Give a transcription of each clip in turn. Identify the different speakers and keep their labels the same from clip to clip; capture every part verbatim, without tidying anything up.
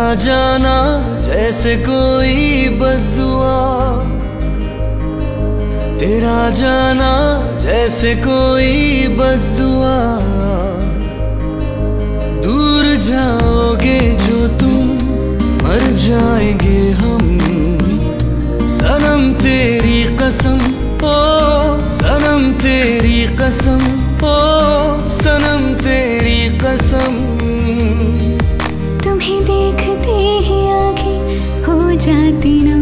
Speaker 1: जाना जैसे कोई बद्दुआ, तेरा जाना जैसे कोई बद्दुआ। दूर जाओगे जो तुम, मर जाएंगे हम। सनम तेरी कसम, ओ सनम तेरी कसम, ओ सनम तेरी कसम।
Speaker 2: तुम्हें देखते ही आँखें हो जाती नम।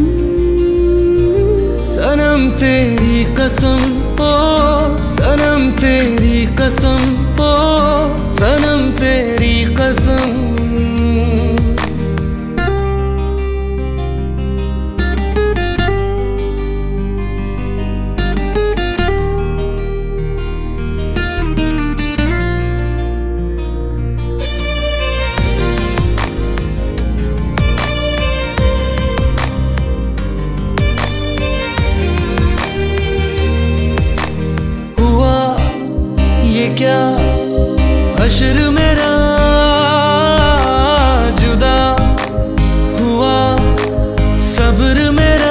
Speaker 1: सनम तेरी कसम, ओ सनम तेरी कसम, ओ सनम तेरी कसम। क्या हश्र मेरा जुदा हुआ, सब्र मेरा।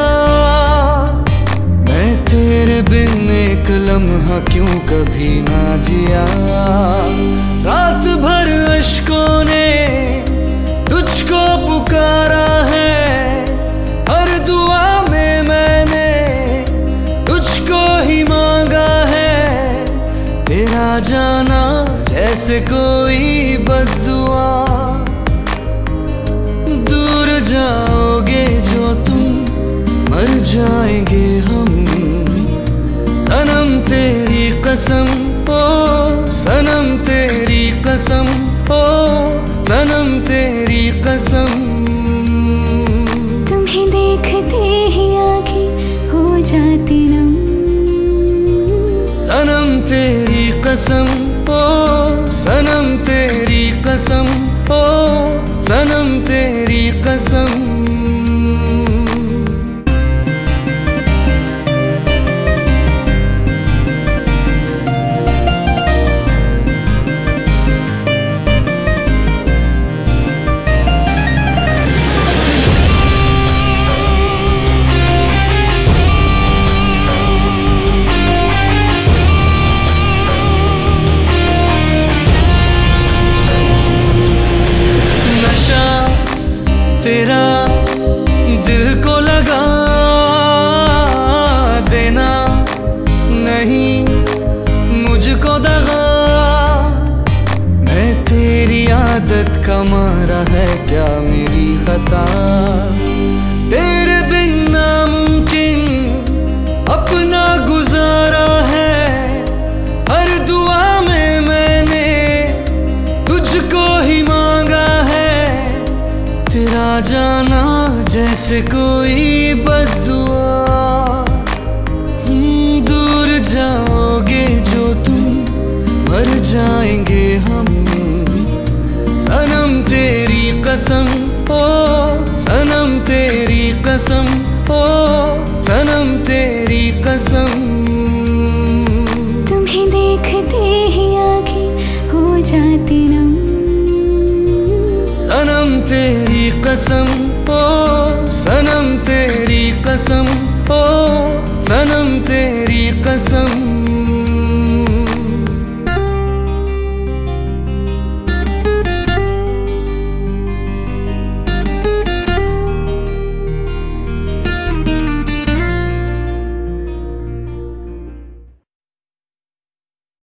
Speaker 1: मैं तेरे बिन एक लम्हा क्यों कभी ना जिया। रात भर अश्कों ने तुझको पुकारा है, हर दुआ में मैंने तुझको ही मांगा है। तेरा जाना जैसे कोई बद्दुआ, दूर जाओगे जो तुम, मर जाएंगे हम। सनम तेरी कसम, ओ सनम तेरी कसम, ओ सनम तेरी कसम।
Speaker 2: तुम्हें देखते ही आँखें हो जाती नम।
Speaker 1: सनम तेरी कसम, ओ सनम तेरी कसम, ओ सनम तेरी कसम। तेरा दिल को लगा देना, नहीं मुझको दगा। मैं तेरी आदत का मारा है क्या मेरी खता। तेरे बिन नामुमकिन अपना गुजारा है, हर दुआ में मैंने तुझको ही मांगा है। तेरा जाना जैसे कोई बद्दुआ, दूर जाओगे जो तुम, मर जाएंगे हम। सनम तेरी कसम, ओ सनम तेरी कसम, ओ सनम तेरी कसम।
Speaker 2: तुम्हें देखते ही आँखें हो जाती नम।
Speaker 1: सनम तेरी कसम, ओ सनम तेरी कसम, ओ सनम तेरी कसम।